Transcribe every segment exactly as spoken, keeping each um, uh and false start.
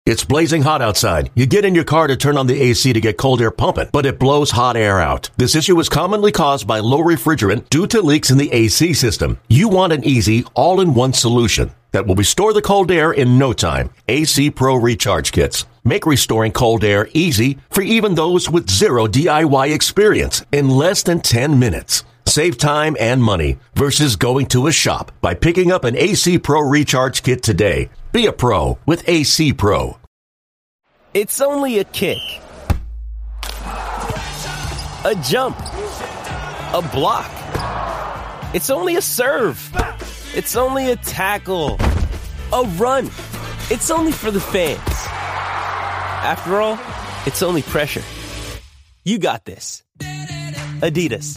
It's blazing hot outside. You get in your car to turn on the A C to get cold air pumping, but it blows hot air out. This issue is commonly caused by low refrigerant due to leaks in the A C system. You want an easy, all-in-one solution that will restore the cold air in no time. A C Pro Recharge Kits make restoring cold air easy for even those with zero D I Y experience in less than ten minutes. Save time and money versus going to a shop by picking up an A C Pro Recharge Kit today. Be a pro with A C Pro. It's only a kick, a jump, a block. It's only a serve. It's only a tackle, a run. It's only for the fans. After all, it's only pressure. You got this. Adidas.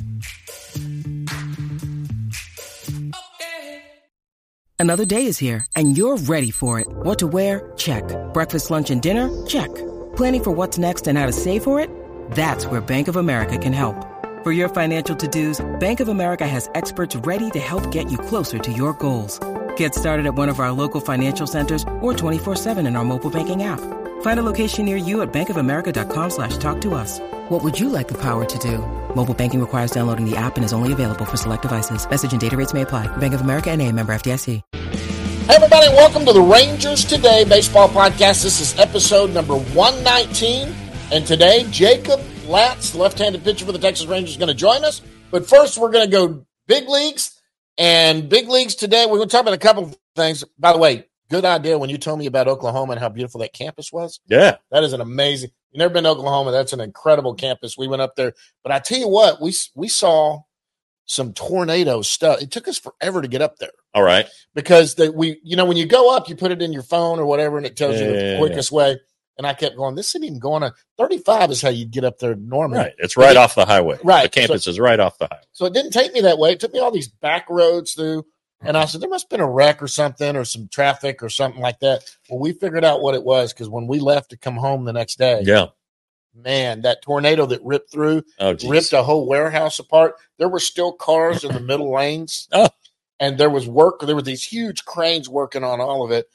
Another day is here, and you're ready for it. What to wear? Check. Breakfast, lunch, and dinner? Check. Planning for what's next and how to save for it? That's where Bank of America can help. For your financial to-dos, Bank of America has experts ready to help get you closer to your goals. Get started at one of our local financial centers or twenty-four seven in our mobile banking app. Find a location near you at bankofamerica.com slash talk to us. What would you like the power to do? Mobile banking requires downloading the app and is only available for select devices. Message and data rates may apply. Bank of America N A, member F D I C. Hey, everybody, welcome to the Rangers Today Baseball Podcast. This is episode number one nineteen. And today, Jacob Latz, left-handed pitcher for the Texas Rangers, is going to join us. But first, we're going to go big leagues. And big leagues today, we're going to talk about a couple of things. By the way, good idea when you told me about Oklahoma and how beautiful that campus was. Yeah. That is an amazing – you've never been to Oklahoma. That's an incredible campus. We went up there. But I tell you what, we we saw some tornado stuff. It took us forever to get up there. All right. Because the, we, you know, when you go up, you put it in your phone or whatever, and it tells yeah, you the yeah, quickest yeah. way. And I kept going, this isn't even going on. thirty-five is how you'd get up there normally. Right. It's right it, off the highway. Right. The campus so, is right off the highway. So it didn't take me that way. It took me all these back roads through. And I said, there must have been a wreck or something or some traffic or something like that. Well, we figured out what it was because when we left to come home the next day, yeah, man, that tornado that ripped through, oh, geez. ripped a whole warehouse apart. There were still cars in the middle lanes. Oh. And there was work. There were these huge cranes working on all of it.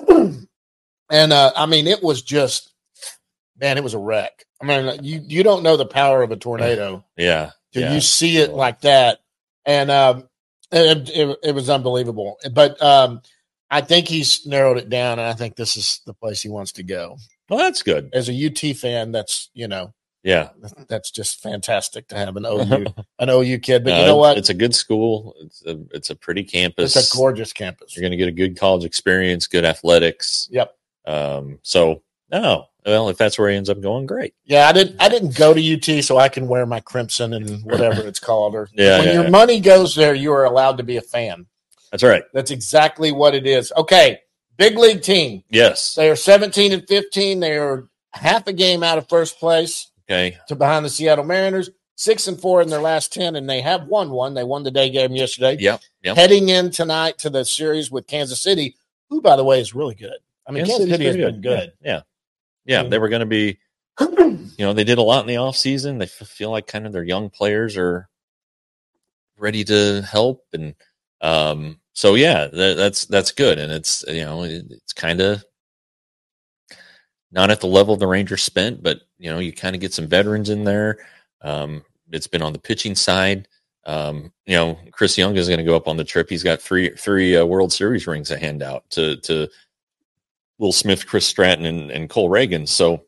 and, uh, I mean, it was just, man, it was a wreck. I mean, you, you don't know the power of a tornado. Yeah. Till yeah. you see it like that. And um, it, it, it was unbelievable. But um, I think he's narrowed it down, and I think this is the place he wants to go. Well, that's good. As a U T fan, that's, you know, yeah, that's just fantastic to have an O U an O U kid. But no, you know what? It's a good school. It's a it's a pretty campus. It's a gorgeous campus. You're going to get a good college experience, good athletics. Yep. Um. So no, well, if that's where he ends up going, great. Yeah, I didn't. I didn't go to U T, so I can wear my crimson and whatever it's called. Or yeah, when yeah, your yeah. money goes there, you are allowed to be a fan. That's right. That's exactly what it is. Okay, big league team. Yes. They are seventeen and fifteen. They are half a game out of first place. Okay. To behind the Seattle Mariners, six and four in their last ten, and they have won one. They won the day game yesterday. Yep. Yep. Heading in tonight to the series with Kansas City, who, by the way, is really good. I mean, Kansas, Kansas City has good. been good. Yeah. Yeah. yeah. They were going to be, you know, they did a lot in the offseason. They f- feel like kind of their young players are ready to help. And um, so, yeah, that, that's that's good. And it's, you know, it, it's kind of not at the level the Rangers spent, but, you know, you kind of get some veterans in there. Um, it's been on the pitching side. Um, you know, Chris Young is going to go up on the trip. He's got three three uh, World Series rings to hand out to to Will Smith, Chris Stratton, and, and Cole Reagan. So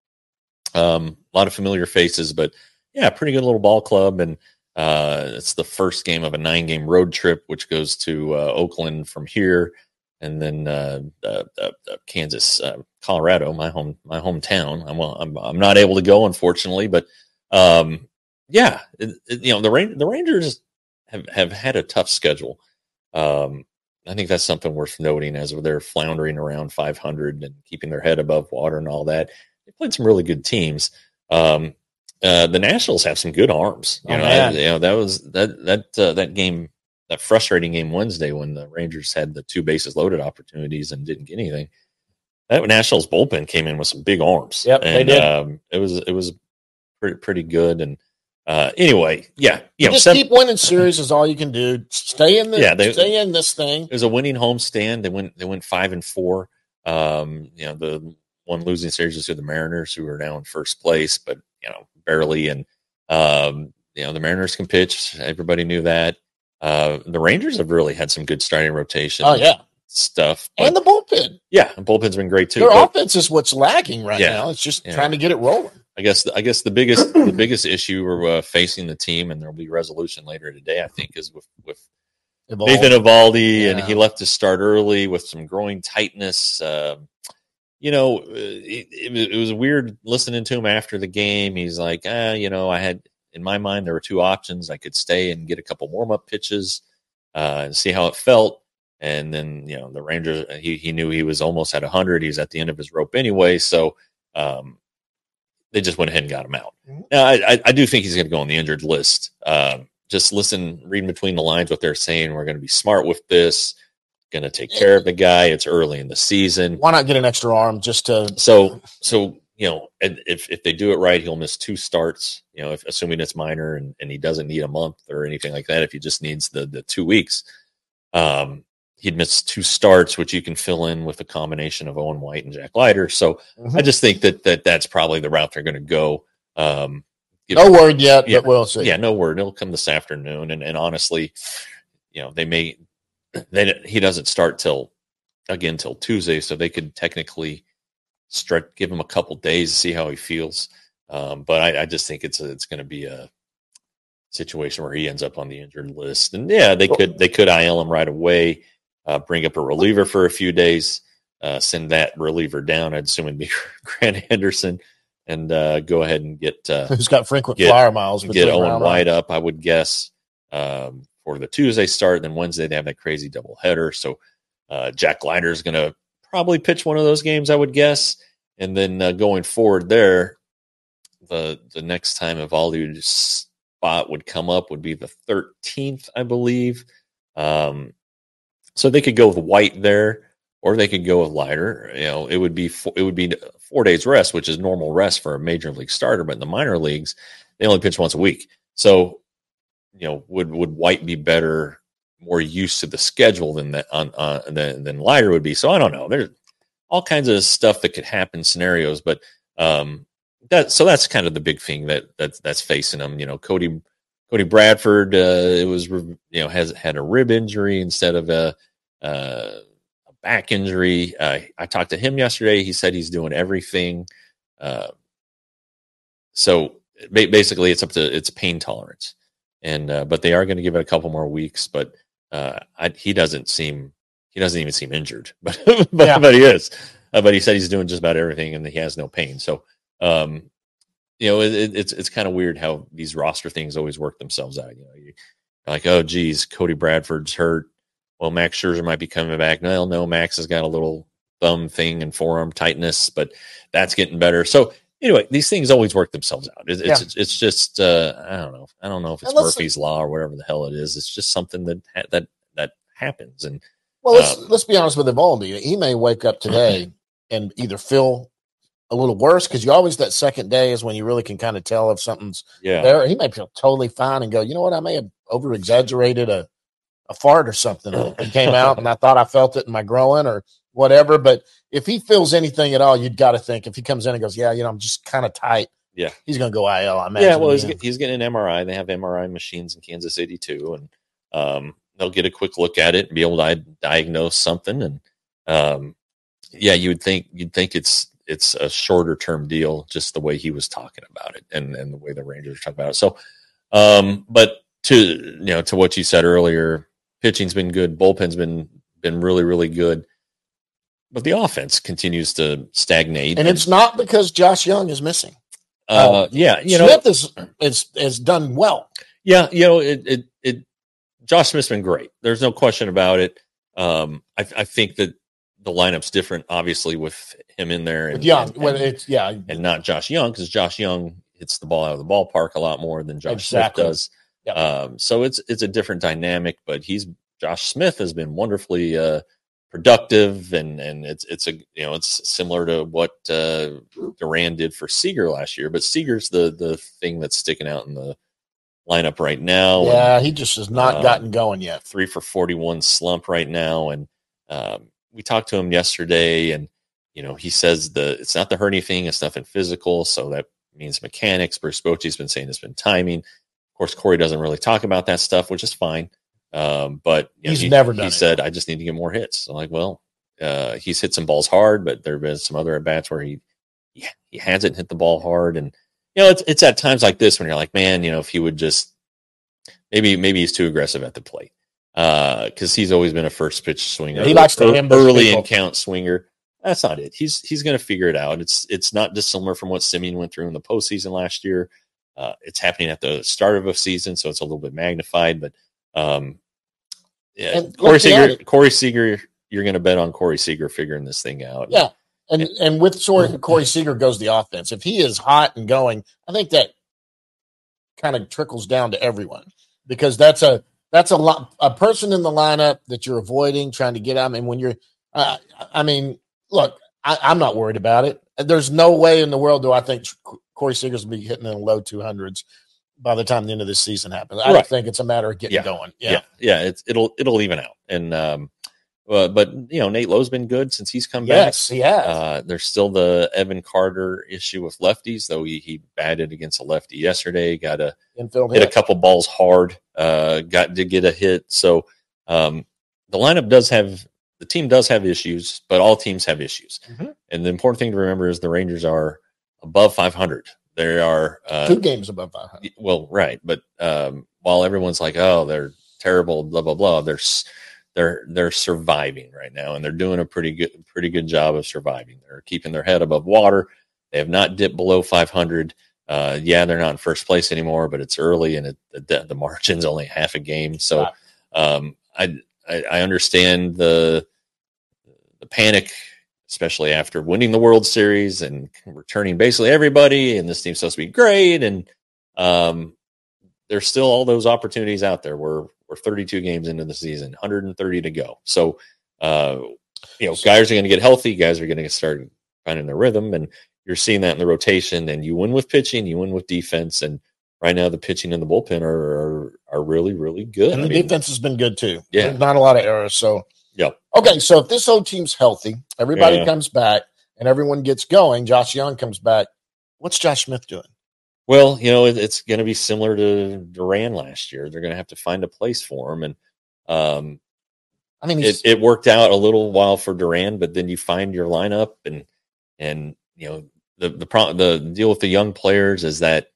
um, a lot of familiar faces, but, yeah, pretty good little ball club. And uh, it's the first game of a nine-game road trip, which goes to uh, Oakland from here. And then uh, uh, uh, Kansas, uh, Colorado, my home, my hometown. I'm, I'm I'm not able to go, unfortunately, but um, yeah, it, it, you know the Ran- the Rangers have, have had a tough schedule. Um, I think that's something worth noting as they're floundering around five hundred and keeping their head above water and all that. They played some really good teams. Um, uh, the Nationals have some good arms. You oh, know, I, you know that was that that uh, that game. That frustrating game Wednesday when the Rangers had the two bases loaded opportunities and didn't get anything. That Nationals bullpen came in with some big arms. Yep, and, they did. Um, it was it was pretty pretty good. And uh, anyway, yeah, you, you know, just seven, keep winning series is all you can do. Stay in the yeah, they, stay in this thing. It was a winning homestand. They went they went five and four. Um, you know the one losing series was to the Mariners, who are now in first place, but you know barely. And um, you know the Mariners can pitch. Everybody knew that. Uh, the Rangers have really had some good starting rotation. Oh yeah, stuff and the bullpen. Yeah, the bullpen's been great too. Their but, offense is what's lacking right yeah, now. It's just yeah. trying to get it rolling. I guess I guess the biggest the biggest issue we're uh, facing the team, and there'll be resolution later today, I think, is with with Evaldi. Nathan Evaldi, Yeah. and he left to start early with some groin tightness. Uh, you know, it, it, it was weird listening to him after the game. He's like, ah, you know, I had in my mind there were two options. I could stay and get a couple warm up pitches uh, and see how it felt. And then, you know, the Rangers, he, he knew he was almost at one hundred. He's at the end of his rope anyway. So um, they just went ahead and got him out. Mm-hmm. Now, I, I do think he's going to go on the injured list. Um, just listen, reading between the lines what they're saying. We're going to be smart with this, going to take care of the guy. It's early in the season. Why not get an extra arm just to. So, so you know, if, if they do it right, he'll miss two starts, you know, if, assuming it's minor and, and he doesn't need a month or anything like that. If he just needs the, the two weeks. Um, He'd missed two starts, which you can fill in with a combination of Owen White and Jack Leiter. So mm-hmm. I just think that, that that's probably the route they're going to go. Um, no word yet, yeah, but we'll see. Yeah, no word. It'll come this afternoon. And, and honestly, you know, they may they he doesn't start till again till Tuesday, so they could technically stretch, give him a couple days to see how he feels. Um, but I, I just think it's a, it's going to be a situation where he ends up on the injured list. And yeah, they could they could I L him right away. Uh, bring up a reliever for a few days, uh, send that reliever down. I'd assume it'd be Grant Henderson, and uh, go ahead and get uh, who's got frequent get, flyer miles. Get Owen White up, I would guess, um, for the Tuesday start. Then Wednesday they have that crazy doubleheader. So uh, Jack Leiter is going to probably pitch one of those games, I would guess. And then uh, going forward, there, the the next time Evaldi's spot would come up would be the thirteenth, I believe. Um, So they could go with White there, or they could go with Leiter. You know, it would be four, it would be four days rest, which is normal rest for a major league starter. But in the minor leagues, they only pitch once a week. So, you know, would would White be better, more used to the schedule than that on uh, than than Leiter would be? So I don't know. There's all kinds of stuff that could happen, scenarios. But um, that so that's kind of the big thing that that's that's facing them. You know, Cody Cody Bradford, uh, it was you know has had a rib injury instead of a Uh, a back injury. Uh, I talked to him yesterday. He said he's doing everything. Uh, so ba- basically, it's up to it's pain tolerance, and uh, but they are going to give it a couple more weeks. But uh, I, he doesn't seem he doesn't even seem injured, but but, yeah. but he is. Uh, but he said he's doing just about everything, and he has no pain. So um, you know, it, it's it's kind of weird how these roster things always work themselves out. You know, you're like, oh, geez, Cody Bradford's hurt. Well, Max Scherzer might be coming back. No, no, Max has got a little thumb thing and forearm tightness, but that's getting better. So anyway, these things always work themselves out. It, it's, yeah. it's it's just uh, I don't know. I don't know if it's Murphy's Law or whatever the hell it is. It's just something that ha- that that happens. And well, let's um, let's be honest with Evaldi. He may wake up today and either feel a little worse, because you always that second day is when you really can kind of tell if something's yeah. there. He may feel totally fine and go, you know what, I may have over exaggerated a. a fart or something. It came out and I thought I felt it in my groin or whatever. But if he feels anything at all, you'd got to think if he comes in and goes, yeah, you know, I'm just kind of tight. Yeah. He's going to go I L. I imagine. Yeah. Well, he's, he's getting an M R I. They have M R I machines in Kansas City too. And um, they'll get a quick look at it and be able to diagnose something. And um, yeah, you would think, you'd think it's, it's a shorter term deal, just the way he was talking about it and, and the way the Rangers talk about it. So, um, but to, you know, to what you said earlier, pitching's been good. Bullpen's been been really, really good. But the offense continues to stagnate. And, and it's not because Josh Young is missing. Uh, uh, yeah, you Smith know, is, is, is done well. Yeah, you know, it, it, it Josh Smith's been great. There's no question about it. Um, I, I think that the lineup's different, obviously, with him in there. And, with Young, and, when and, it's, yeah. And not Josh Young, because Josh Young hits the ball out of the ballpark a lot more than Josh exactly. Smith does. Yep. Um, so it's it's a different dynamic, but he's Josh Smith has been wonderfully uh, productive, and and it's it's a you know it's similar to what uh, Duran did for Seager last year. But Seager's the the thing that's sticking out in the lineup right now. Yeah, and, he just has not um, gotten going yet. Three for forty-one slump right now, and um, we talked to him yesterday, and you know, he says the it's not the hernia thing, it's nothing physical, so that means mechanics. Bruce Bochy's been saying it's been timing. Of course, Corey doesn't really talk about that stuff, which is fine. Um, but you know, he's he, never done he it. said, I just need to get more hits. I'm like, well, uh, he's hit some balls hard, but there have been some other at bats where he, yeah, he hasn't hit the ball hard. And, you know, it's, it's at times like this when you're like, man, you know, if he would just, maybe, maybe he's too aggressive at the plate. Uh, cause he's always been a first pitch swinger. He likes to ambush early people. in count swinger. That's not it. He's, he's going to figure it out. It's, it's not dissimilar from what Simeon went through in the postseason last year. Uh, it's happening at the start of a season, so it's a little bit magnified, but, um, yeah, And Corey let's be Seager, honest. Corey Seager, you're going to bet on Corey Seager figuring this thing out. Yeah. And and with Sor- Corey Seager goes the offense. If he is hot and going, I think that kind of trickles down to everyone, because that's a that's a lot a person in the lineup that you're avoiding, trying to get out. I mean, when you're, uh, I mean, look, I, I'm not worried about it. There's no way in the world do I think Corey Seager's will be hitting in the low two hundreds by the time the end of this season happens. I Right. think it's a matter of getting Yeah. going. yeah, Yeah. yeah. It's it'll it'll even out. And um, uh, but you know, Nate Lowe's been good since he's come Yes, back. he has. Uh, there's still the Evan Carter issue with lefties, though he he batted against a lefty yesterday. Got a Infield hit hit. a couple balls hard. Uh, got to get a hit. So um, the lineup does have the team does have issues, but all teams have issues. Mhm. And the important thing to remember is the Rangers are above five hundred. They are uh, Two games above five hundred. well, right, but um, while everyone's like, "Oh, they're terrible," blah blah blah, they're s- they're they're surviving right now, and they're doing a pretty good pretty good job of surviving. They're keeping their head above water. They have not dipped below five hundred. Uh, yeah, they're not in first place anymore, but it's early, and it, the, the margin's only half a game. So Right. um, I, I I understand the the panic, especially after winning the World Series and returning basically everybody, and this team's supposed to be great. And um, there's still all those opportunities out there. We're we're thirty-two games into the season, one hundred thirty to go. So, uh, you know, guys are going to get healthy. Guys are going to start finding their rhythm, and you're seeing that in the rotation. And you win with pitching, you win with defense. And right now, the pitching and the bullpen are are, are really, really good. And I the mean, defense has been good too. Yeah. There's not a lot of errors. So, yeah. okay. So if this whole team's healthy, everybody Yeah. comes back and everyone gets going, Josh Young comes back. What's Josh Smith doing? Well, you know, it, it's going to be similar to Duran last year. They're going to have to find a place for him. And um, I mean, it, he's, it worked out a little while for Duran, but then you find your lineup and, and, you know, the, the problem, the deal with the young players is that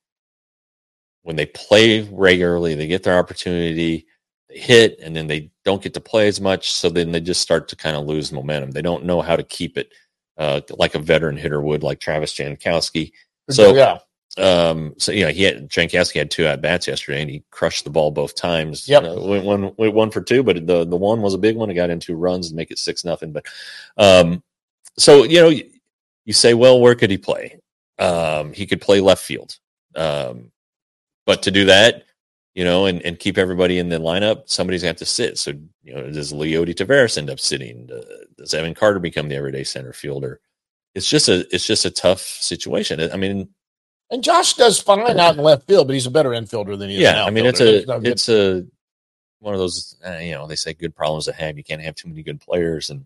when they play regularly, they get their opportunity, they hit, and then they don't get to play as much. So then they just start to kind of lose momentum. They don't know how to keep it uh, like a veteran hitter would, like Travis Jankowski. So, yeah. Um, so you know, he had Jankowski had two at bats yesterday, and he crushed the ball both times. Yep. uh, went one went one for two, but the the one was a big one. It got in two runs and make it six nothing. But um, so you know, you, you say, well, where could he play? Um, he could play left field. Um, but to do that, you know, and, and keep everybody in the lineup, somebody's going to have to sit. So you know, does Leody Taveras end up sitting? Uh, does Evan Carter become the everyday center fielder? It's just a it's just a tough situation. I mean. And Josh does fine out in left field, but he's a better infielder than he is an Yeah, I mean, it's outfielder. a There's no good- it's a one of those. Uh, you know, they say good problems to have. You can't have too many good players, and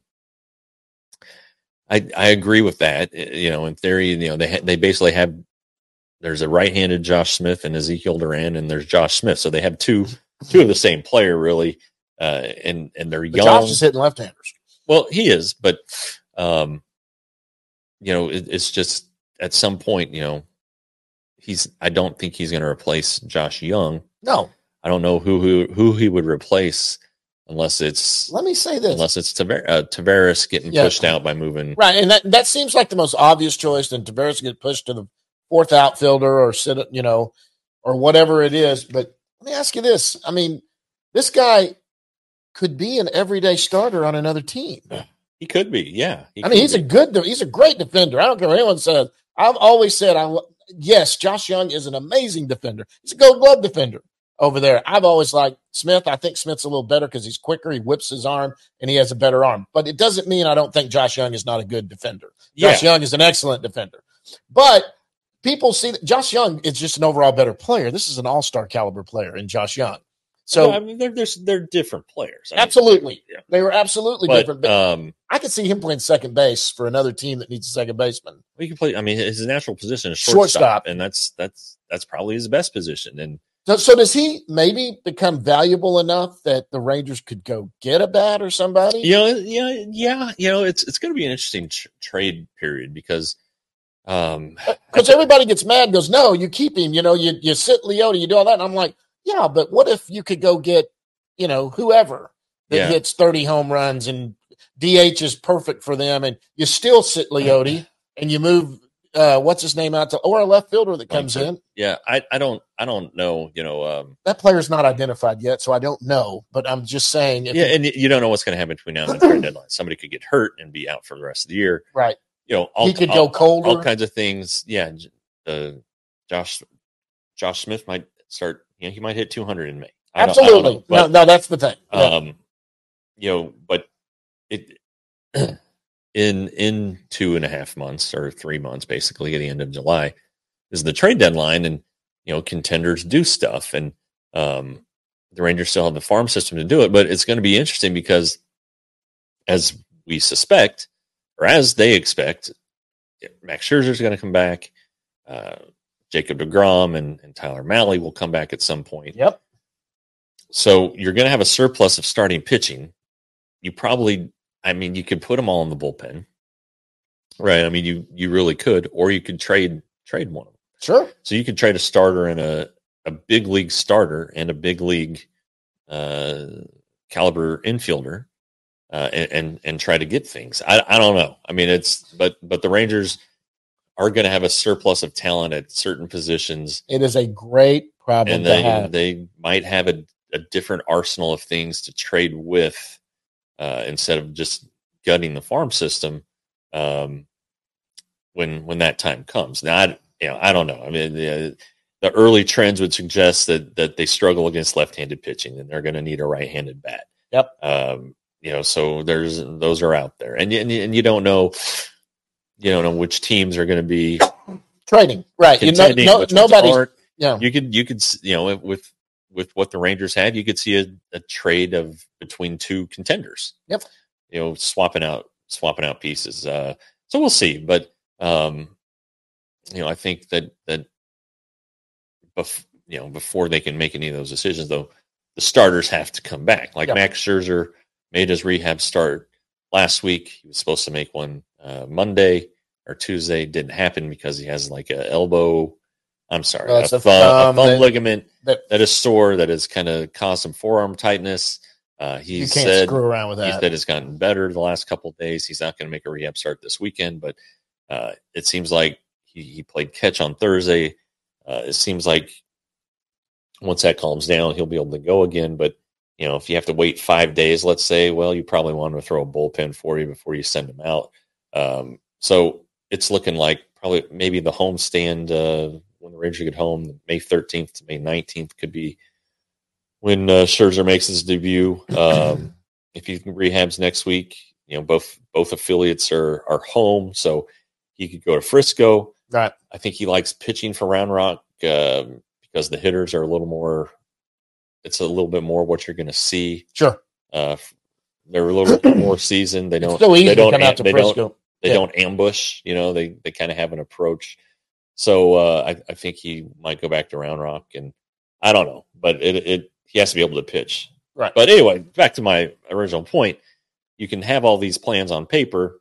I I agree with that. Uh, You know, in theory, you know they ha- they basically have. There's a right-handed Josh Smith and Ezekiel Duran, and there's Josh Smith, so they have two two of the same player really, uh, and and they're but young. Josh is hitting left-handers. Well, he is, but um, you know, it, it's just at some point, you know. He's. I don't think he's going to replace Josh Young. No. I don't know who who who he would replace unless it's Let me say this. unless it's Taver- uh, Tavares getting Yeah. pushed out by moving. Right, and that, that seems like the most obvious choice. Then Tavares get pushed to the fourth outfielder or sit, you know, or whatever it is. But let me ask you this: I mean, this guy could be an everyday starter on another team. He could be, yeah. He I mean, could he's a be. good, he's a great defender. I don't care what anyone says. I've always said, I yes, Josh Young is an amazing defender. He's a Gold Glove defender over there. I've always liked Smith. I think Smith's a little better because he's quicker. He whips his arm and he has a better arm. But it doesn't mean I don't think Josh Young is not a good defender. Josh Yeah. Young is an excellent defender. But people see that Josh Young is just an overall better player. This is an all-star caliber player in Josh Young. So yeah, I mean, they're, they're they're different players. I mean, absolutely, yeah. they were absolutely but, different. But um, I could see him playing second base for another team that needs a second baseman. he can play. I mean, his natural position is shortstop, Shortstop. and that's that's that's probably his best position. And So, so does he maybe become valuable enough that the Rangers could go get a bat or somebody? you know, yeah, yeah, you know, it's it's going to be an interesting tr- trade period because. Um, Because everybody gets mad and goes, no, you keep him. You know, you, you sit Leota, you do all that. And I'm like, yeah, but what if you could go get, you know, whoever that Yeah. hits thirty home runs and D H is perfect for them, and you still sit Leota and you move, uh, what's his name out to, or a left fielder that comes in. yeah, I, I don't I don't know, you know, um, That player's not identified yet, so I don't know. But I'm just saying. If yeah, it- and you don't know what's going to happen between now and the trade deadline. Somebody could get hurt and be out for the rest of the year. right. You know, all, He could all, go colder. all kinds of things. Yeah, uh, Josh Josh Smith might start. You know, he might hit two hundred in May. I don't- I don't Absolutely. know, but, no, no, that's the thing. Yeah. um, you know, but it in in two and a half months or three months, basically at the end of July, is the trade deadline, and you know, contenders do stuff, and um, the Rangers still have the farm system to do it. But it's going to be interesting because, as we suspect, or as they expect, Max Scherzer is going to come back. Uh, Jacob deGrom and, and Tyler Mahle will come back at some point. Yep. So you're going to have a surplus of starting pitching. You probably, I mean, you could put them all in the bullpen, right? I mean, you you really could, or you could trade trade one of them. Sure. So you could trade a starter and a a big league starter and a big league uh, caliber infielder. Uh, and, and and try to get things. I I don't know. I mean, it's but but the Rangers are going to have a surplus of talent at certain positions, It is a great problem and to they have. they might have a, a different arsenal of things to trade with uh, instead of just gutting the farm system. Um, when when that time comes, now I, you know I don't know. I mean, the, the early trends would suggest that that they struggle against left-handed pitching, and they're going to need a right-handed bat. Yep. Um, you know, so there's those are out there, and you- and you, and you don't know, you don't know which teams are going to be Trading. Right. You know, contending, no, which ones nobody's, aren't. yeah. You could you could you know with with what the Rangers had, you could see a, a trade of between two contenders. Yep. You know, swapping out swapping out pieces. Uh, so we'll see, but um, you know, I think that that bef- you know before they can make any of those decisions, though, the starters have to come back. Like Yep. Max Scherzer made his rehab start last week. He was supposed to make one uh, Monday or Tuesday. Didn't happen because he has like a elbow. I'm sorry, Oh, a it's a thumb, thumb a thumb that- ligament that- that is sore, that has kind of caused some forearm tightness. Uh, he You can't said screw around with he that. said it's gotten better the last couple of days. He's not going to make a rehab start this weekend, but uh, it seems like he, he played catch on Thursday. Uh, it seems like once that calms down, he'll be able to go again. But you know, if you have to wait five days, let's say, well, you probably want to throw a bullpen for you before you send him out. Um, so it's looking like probably maybe the homestand uh, when the Rangers get home, May thirteenth to May nineteenth could be when uh, Scherzer makes his debut. Um, if he rehabs next week, you know, both both affiliates are are home, so he could go to Frisco. Right. I think he likes pitching for Round Rock um, because the hitters are a little more. It's a little bit more what you're going to see. Sure. Uh, they're a little bit more seasoned. They don't. It's so easy they to don't. come am- out to they Frisco. don't. They Yeah. don't ambush. You know, they they kind of have an approach. So uh, I, I think he might go back to Round Rock, and I don't know, but it it he has to be able to pitch. Right. But anyway, back to my original point. You can have all these plans on paper.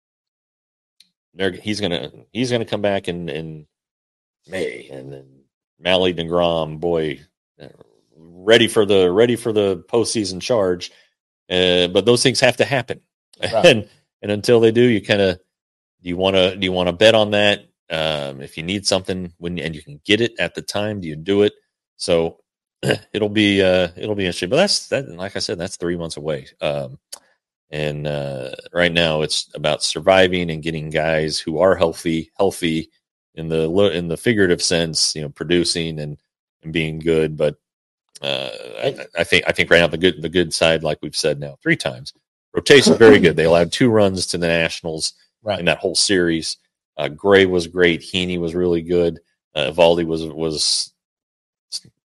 They're, he's gonna he's gonna come back in in May, and then Mahle, deGrom, boy, uh, ready for the ready for the postseason charge. Uh, but those things have to happen, Right. and and until they do, you kind of do you want to do you want to bet on that? Um, if you need something when and you can get it at the time, do you do it? So it'll be uh, it'll be interesting. But that's that. Like I said, that's three months away. Um, and uh, right now, it's about surviving and getting guys who are healthy, healthy in the in the figurative sense, you know, producing and, and being good. But uh, I, I think I think right now the good the good side, like we've said now three times, rotation very good. They allowed two runs to the Nationals Right. in that whole series. Uh, Gray was great. Heaney was really good. Uh, Evaldi was was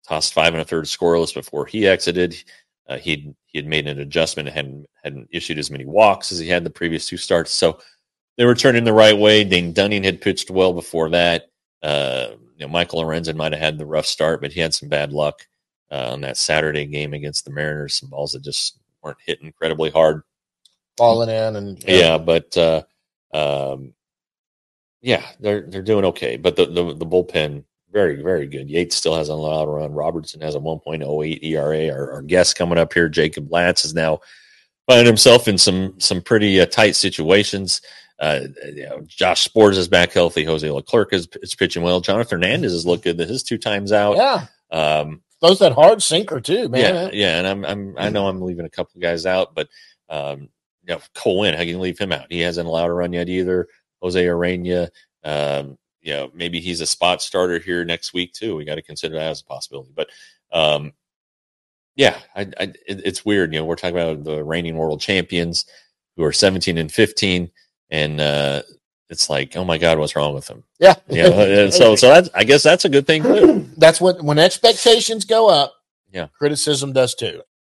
tossed five and a third scoreless before he exited. Uh, he'd he had made an adjustment and hadn't, hadn't issued as many walks as he had the previous two starts. So they were turning the right way. Dane Dunning had pitched well before that. Uh, you know, Michael Lorenzen might have had the rough start, but he had some bad luck uh, on that Saturday game against the Mariners. Some balls that just weren't hit incredibly hard. Falling in and yeah, yeah but uh, um, yeah, they're they're doing okay. But the, the the bullpen, very very good. Yates still has an allowed run. Robertson has a one point oh eight E R A. Our, our guest coming up here, Jacob Latz, is now finding himself in some some pretty uh, tight situations. Uh, you know, Josh Spores is back healthy. Jose Leclerc is, is pitching well. Jonathan Hernandez has looked good. His two times out. Yeah. Um, Those that hard sinker too, man. Yeah, yeah. And I'm I'm I know I'm leaving a couple of guys out, but um, you know, Cole Winn, how can you leave him out? He hasn't allowed a run yet either. Jose Urena, um, you know, maybe he's a spot starter here next week too. We got to consider that as a possibility. But um, yeah, I, I, it, it's weird. You know, we're talking about the reigning world champions who are seventeen and fifteen. And uh, it's like, oh my God, what's wrong with them? Yeah. You know, and so, so that's, I guess that's a good thing too. That's what, when expectations go up, yeah, criticism does too.